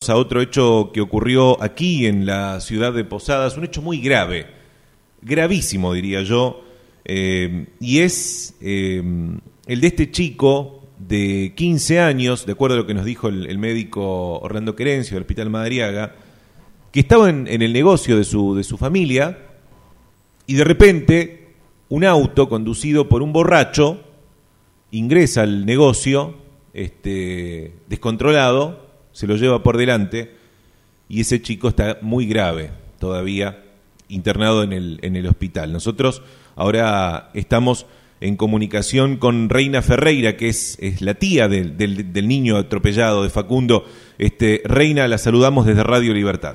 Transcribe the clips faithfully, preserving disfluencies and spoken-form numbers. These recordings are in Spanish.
a otro hecho que ocurrió aquí en la ciudad de Posadas, un hecho muy grave, gravísimo diría yo, eh, y es eh, el de este chico de quince años, de acuerdo a lo que nos dijo el, el médico Orlando Querencio del Hospital Madariaga, que estaba en, en el negocio de su, de su familia, y de repente un auto conducido por un borracho ingresa al negocio este, descontrolado, se lo lleva por delante, y ese chico está muy grave todavía, internado en el, en el hospital. Nosotros ahora estamos en comunicación con Reina Ferreira, que es, es la tía del, del, del niño atropellado, de Facundo. Este, Reina, la saludamos desde Radio Libertad.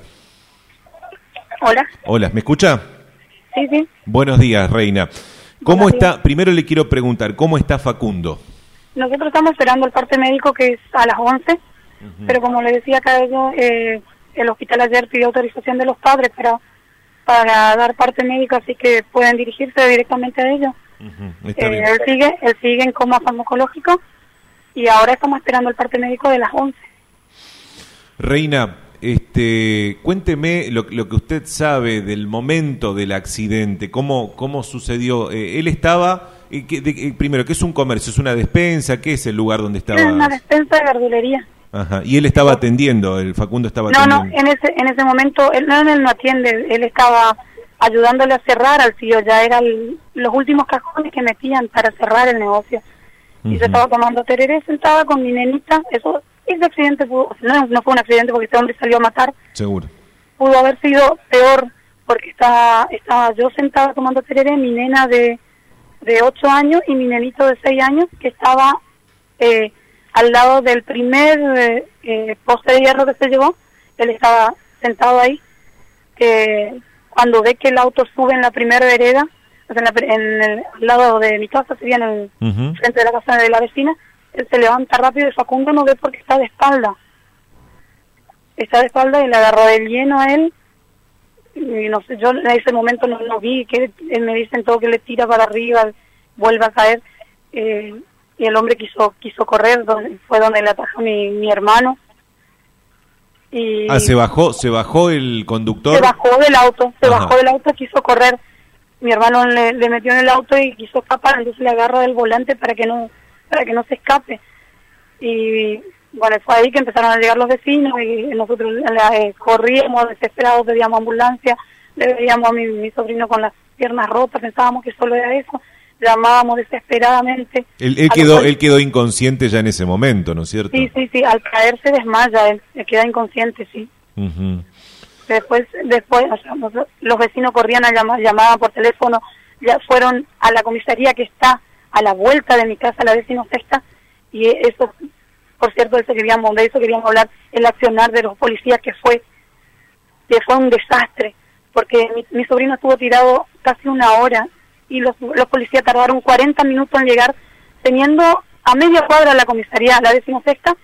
Hola. Hola, ¿me escucha? Sí, sí. Buenos días, Reina. ¿Cómo Buenos está? días. Primero le quiero preguntar, ¿cómo está Facundo? Nosotros estamos esperando el parte médico, que es a las once, uh-huh. Pero como le decía acá ellos, eh, el hospital ayer pidió autorización de los padres para, para dar parte médico, así que pueden dirigirse directamente a ellos. Uh-huh. Está eh, bien. Él sigue, él sigue en coma farmacológico y ahora estamos esperando el parte médico de las once. Reina, este, cuénteme lo, lo que usted sabe del momento del accidente, cómo, cómo sucedió. Eh, él estaba, eh, que, de, eh, primero, ¿qué es un comercio? ¿Es una despensa? ¿Qué es el lugar donde estaba? Es una despensa de verdulería. Ajá. Y él estaba atendiendo, el Facundo estaba no, atendiendo. No, no, en ese, en ese momento, él no, él no atiende, él estaba ayudándole a cerrar al tío, ya eran los últimos cajones que metían para cerrar el negocio. Uh-huh. Y yo estaba tomando tereré sentada con mi nenita, eso, ese accidente pudo, no, no fue un accidente porque este hombre salió a matar. Seguro. Pudo haber sido peor porque estaba, estaba yo sentada tomando tereré, mi nena de, de ocho años y mi nenito de seis años que estaba eh, al lado del primer eh, eh, poste de hierro que se llevó, él estaba sentado ahí, que cuando ve que el auto sube en la primera vereda, o sea, en, la, en el al lado de mi casa, sería en el uh-huh. frente de la casa de la vecina, él se levanta rápido y Facundo no ve porque está de espalda. Está de espalda y le agarró de lleno a él. Y no sé, yo en ese momento no, no vi, que él me dicen todo que le tira para arriba, vuelve a caer. Eh, y el hombre quiso quiso correr, donde, fue donde le atajó mi, mi hermano. Y ah, se bajó, se bajó el conductor. Se bajó del auto, se Ajá. bajó del auto, quiso correr. Mi hermano le, le metió en el auto y quiso escapar, entonces le agarra del volante para que no para que no se escape. Y bueno, fue ahí que empezaron a llegar los vecinos y nosotros eh, corríamos desesperados, pedíamos ambulancia, le veíamos a mi, mi sobrino con las piernas rotas, pensábamos que solo era eso, llamábamos desesperadamente. Él, él quedó él quedó inconsciente ya en ese momento, ¿no es cierto? Sí, sí, sí, al caer se desmaya, él, él queda inconsciente, sí. Uh-huh. Después, después o sea, los vecinos corrían a llamar, llamaban por teléfono, ya fueron a la comisaría que está a la vuelta de mi casa, la decimosexta, y eso, por cierto, eso queríamos, de eso queríamos hablar, el accionar de los policías que fue, que fue un desastre, porque mi, mi sobrino estuvo tirado casi una hora y los, los policías tardaron cuarenta minutos en llegar, teniendo a media cuadra la comisaría, la decimosexta,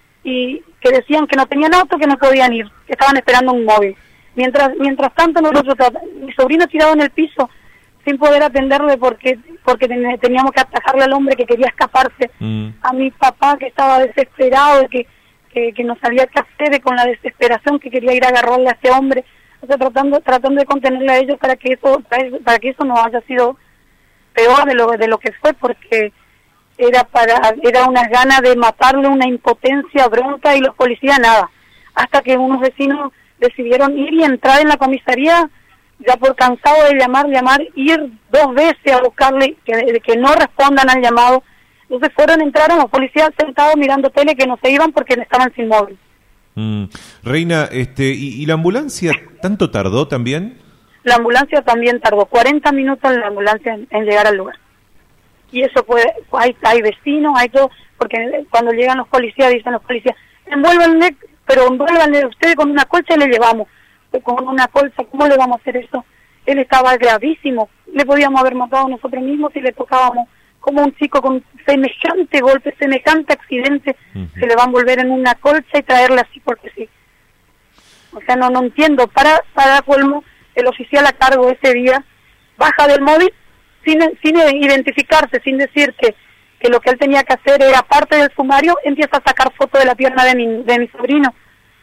y que decían que no tenían auto, que no podían ir, que estaban esperando un móvil. Mientras mientras tanto, nosotros, mi sobrino tirado en el piso, sin poder atenderle porque porque ten, teníamos que atajarle al hombre que quería escaparse, mm. a mi papá que estaba desesperado, que, que, que no sabía qué hacer, con la desesperación que quería ir a agarrarle a este hombre, o sea, tratando tratando de contenerle a ellos para que eso para, para que eso no haya sido peor de lo de lo que fue, porque era para era unas ganas de matarle, una impotencia, bronca, y los policías nada, hasta que unos vecinos decidieron ir y entrar en la comisaría, ya por cansado de llamar, llamar, ir dos veces a buscarle, que, que no respondan al llamado. Entonces fueron, entraron los policías sentados mirando tele, que no se iban porque estaban sin móvil. Mm. Reina, este, ¿y, ¿y la ambulancia tanto tardó también? La ambulancia también tardó cuarenta minutos en la ambulancia en, en llegar al lugar. Y eso puede, hay, hay vecinos, hay todo, porque cuando llegan los policías, dicen los policías, envuélvanle, pero envuélvanle ustedes con una colcha y le llevamos. Con una colcha, ¿cómo le vamos a hacer eso? Él estaba gravísimo, le podíamos haber matado nosotros mismos si le tocábamos. Como un chico con semejante golpe, semejante accidente, uh-huh. se le va a envolver en una colcha y traerle así porque sí. O sea, no no entiendo. Para, para colmo, el oficial a cargo ese día baja del móvil sin, sin identificarse, sin decir que, que lo que él tenía que hacer era parte del sumario, empieza a sacar fotos de la pierna de mi, de mi sobrino,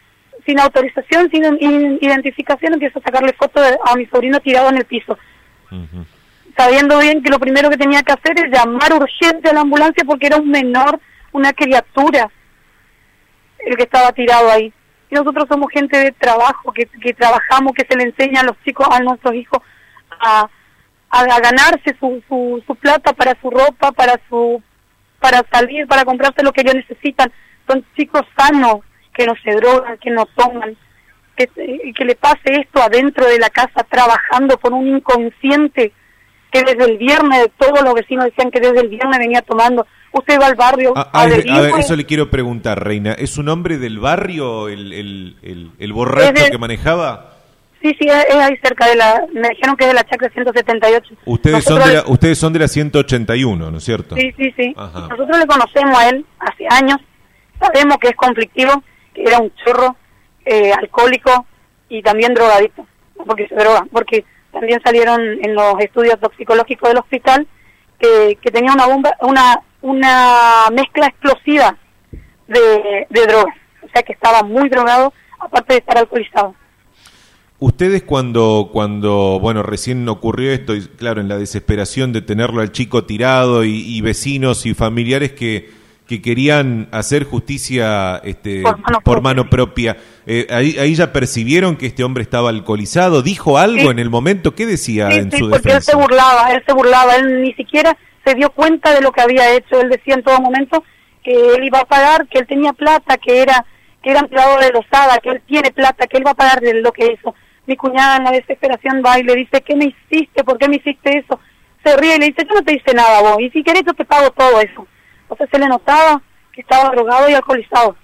sin autorización, sin in, identificación, empiezo a sacarle fotos a mi sobrino tirado en el piso. Uh-huh. Sabiendo bien que lo primero que tenía que hacer es llamar urgente a la ambulancia porque era un menor, una criatura, el que estaba tirado ahí. Y nosotros somos gente de trabajo, que, que trabajamos, que se le enseña a los chicos, a nuestros hijos, a, a, a ganarse su, su, su plata para su ropa, para su para salir, para comprarse lo que ellos necesitan. Son chicos sanos, que no se drogan, que no toman, que, que le pase esto adentro de la casa trabajando por un inconsciente que desde el viernes todos los vecinos decían que desde el viernes venía tomando. Usted va al barrio a, a, a, ver, a ver, eso le quiero preguntar, Reina. ¿Es un hombre del barrio el, el, el, el borracho de, que manejaba? Sí, sí, es, es ahí cerca de la... Me dijeron que es de la chacra ciento setenta y ocho. Ustedes son de la, ustedes son de la ciento ochenta y uno, ¿no es cierto? Sí, sí, sí. Ajá. Nosotros le conocemos a él hace años. Sabemos que es conflictivo, que era un chorro, eh, alcohólico y también drogadicto, porque se droga, porque también salieron en los estudios toxicológicos del hospital que, que tenía una bomba, una una mezcla explosiva de, de drogas, o sea que estaba muy drogado, aparte de estar alcoholizado. Ustedes cuando, cuando bueno, recién ocurrió esto, y claro, en la desesperación de tenerlo al chico tirado y, y vecinos y familiares que, que querían hacer justicia este, por mano por propia, mano propia eh, ahí, ahí ya percibieron que este hombre estaba alcoholizado, ¿dijo algo sí. en el momento? ¿Qué decía sí, en sí, su defensa? Sí, porque él se burlaba, él se burlaba, él ni siquiera se dio cuenta de lo que había hecho. Él decía en todo momento que él iba a pagar, que él tenía plata, que era que era empleado de Losada, que él tiene plata, que él va a pagar de lo que hizo. Mi cuñada en la desesperación va y le dice, ¿qué me hiciste? ¿Por qué me hiciste eso? Se ríe y le dice, yo no te hice nada vos, y si querés yo te pago todo eso. Entonces se le notaba que estaba drogado y alcoholizado.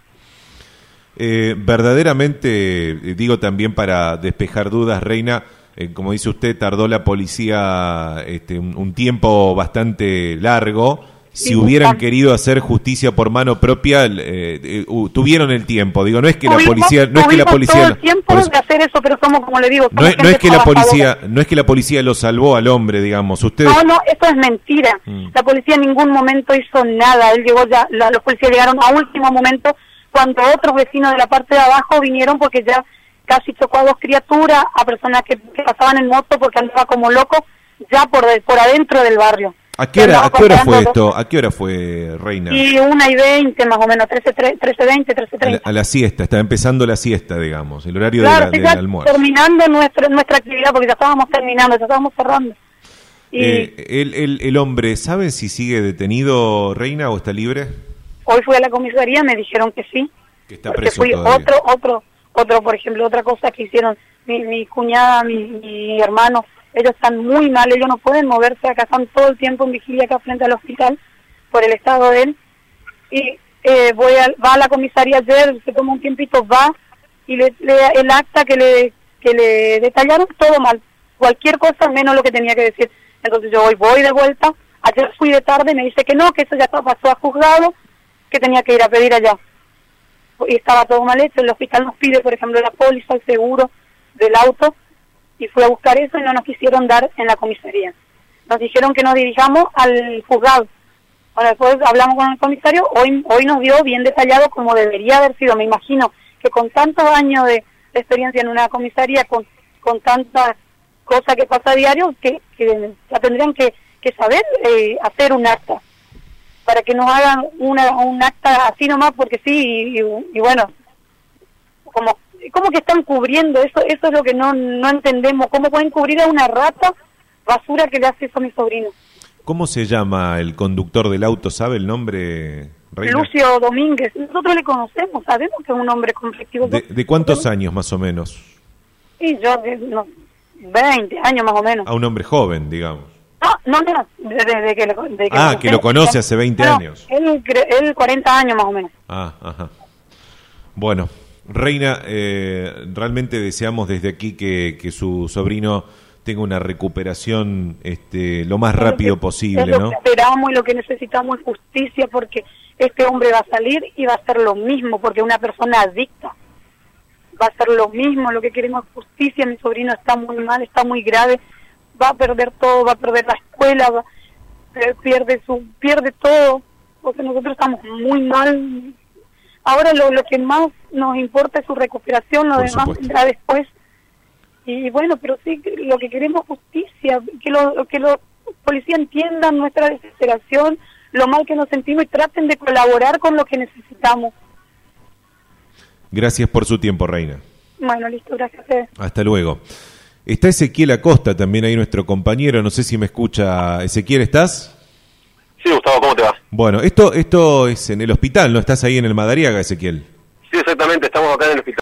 Eh, verdaderamente, digo también para despejar dudas, Reina, Eh, como dice usted, tardó la policía este, un, un tiempo bastante largo. Si sí, hubieran está. querido hacer justicia por mano propia, eh, eh, uh, tuvieron el tiempo. Digo, no es que tuvimos, la policía, no es que la policía, todo el tiempo pues, de hacer eso, pero somos como le digo, no es, no es que la policía, no es que la policía lo salvó al hombre, digamos. Ustedes... No, no, eso es mentira. Mm. La policía en ningún momento hizo nada. Él llegó ya, la, los policías llegaron a último momento cuando otros vecinos de la parte de abajo vinieron porque ya casi chocó a dos criaturas, a personas que, que pasaban en moto porque andaba como loco, ya por de, por adentro del barrio. ¿A qué hora, ¿a qué hora fue esto? ¿A qué hora fue, Reina? Y una y veinte, más o menos, trece, veinte, trece treinta. A la, a la siesta, estaba empezando la siesta, digamos, el horario claro, de la, sí, del almuerzo. Terminando nuestra, nuestra actividad, porque ya estábamos terminando, ya estábamos cerrando. Y eh, el, el, el hombre, ¿saben si sigue detenido, Reina, o está libre? Hoy fui a la comisaría, me dijeron que sí. Que está preso fui todavía. Otro, otro... Otro, por ejemplo, otra cosa que hicieron mi, mi cuñada, mi, mi hermano, ellos están muy mal, ellos no pueden moverse acá, están todo el tiempo en vigilia acá frente al hospital por el estado de él. Y eh, voy a, va a la comisaría ayer, se toma un tiempito, va y le, le el acta que le que le detallaron todo mal, cualquier cosa menos lo que tenía que decir. Entonces yo hoy voy de vuelta, ayer fui de tarde, me dice que no, que eso ya pasó a juzgado, que tenía que ir a pedir allá. Y estaba todo mal hecho, el hospital nos pide, por ejemplo, la póliza, el seguro del auto, y fui a buscar eso y no nos quisieron dar en la comisaría. Nos dijeron que nos dirijamos al juzgado. Ahora después hablamos con el comisario, hoy hoy nos dio bien detallado como debería haber sido. Me imagino que con tantos años de, de experiencia en una comisaría, con, con tantas cosas que pasa a diario, que, que ya tendrían que, que saber eh, hacer un acta, para que nos hagan una, un acta así nomás, porque sí, y, y, y bueno, como, como que están cubriendo, eso eso es lo que no no entendemos, cómo pueden cubrir a una rata basura que le hace eso a mi sobrino. ¿Cómo se llama el conductor del auto? ¿Sabe el nombre, Reina? Lucio Domínguez, nosotros le conocemos, sabemos que es un hombre conflictivo. ¿De, de cuántos años más o menos? Sí, yo, no, veinte años más o menos. A un hombre joven, digamos. No, no, no, de, de que, lo, de que Ah, lo que lo conoce hace veinte no, años. Él, él cuarenta años más o menos. Ah, ajá. Bueno, Reina, eh, realmente deseamos desde aquí que, que su sobrino tenga una recuperación este, lo más rápido que, posible, es lo ¿no? Que esperamos y lo que necesitamos es justicia, porque este hombre va a salir y va a hacer lo mismo, porque es una persona adicta. Va a hacer lo mismo, lo que queremos es justicia. Mi sobrino está muy mal, está muy grave. Va a perder todo, va a perder la escuela, va, pierde su pierde todo, porque nosotros estamos muy mal. ahora lo, lo que más nos importa es su recuperación, lo Por demás supuesto. vendrá después. Y bueno, pero sí, lo que queremos es justicia, que los que los policías entiendan nuestra desesperación, lo mal que nos sentimos y traten de colaborar con lo que necesitamos. Gracias por su tiempo, Reina. Bueno, listo, gracias a ustedes. Hasta luego. Está Ezequiel Acosta, también ahí nuestro compañero, no sé si me escucha. Ezequiel, ¿estás? Sí, Gustavo, ¿cómo te va? Bueno, esto esto es en el hospital, ¿no? Estás ahí en el Madariaga, Ezequiel. Sí, exactamente, estamos acá en el hospital.